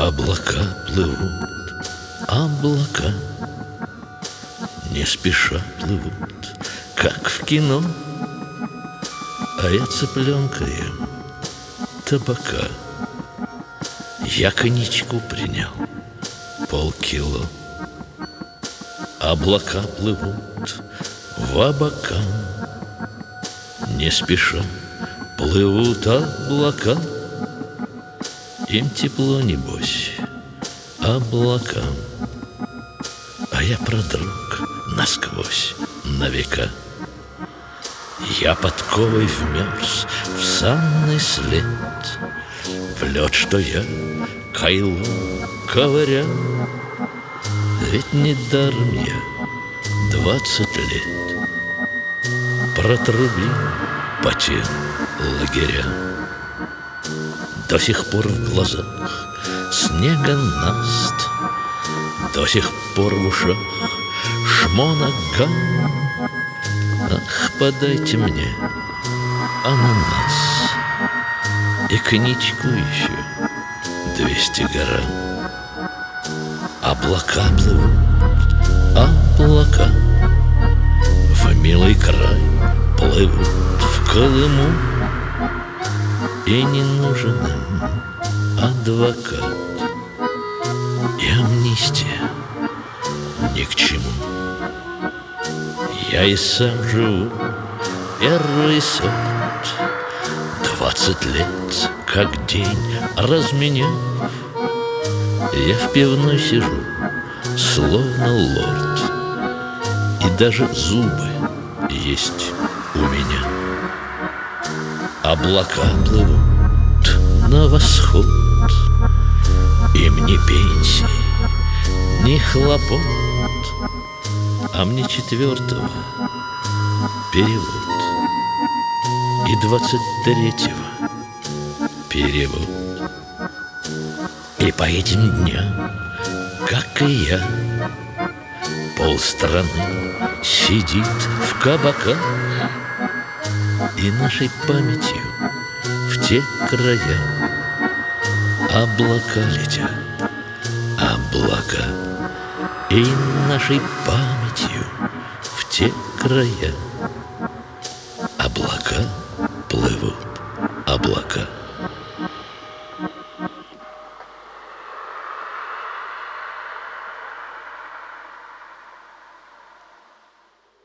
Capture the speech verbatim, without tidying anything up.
Облака плывут, облака не спеша плывут, как в кино. А я цыпленка ем табака. Я коньячку принял полкило. Облака плывут в облака, не спеша плывут облака. Им тепло, небось, облакам, а я продрог насквозь на века. Я подковой вмерз в санный след, в лед, что я кайло ковырял. Ведь недаром я двадцать лет протрубил по тем лагерям. До сих пор в глазах снега наст, до сих пор в ушах шмо наган. Ах, подайте мне ананас и коньячку еще двести грамм. Облака плывут, облака в милый край плывут в Колыму. И не нужен им адвокат, и амнистия ни к чему. Я и сам живу первый сорт, двадцать лет, как день разменяв. Я в пивной сижу, словно лорд, и даже зубы есть у меня. Облака плывут на восход, им ни пенсии, ни хлопот, а мне четвертого перевод и двадцать третьего перевод. И по этим дням, как и я, полстраны сидит в кабаках, и нашей памятью в те края облака летят, облака, и нашей памятью в те края облака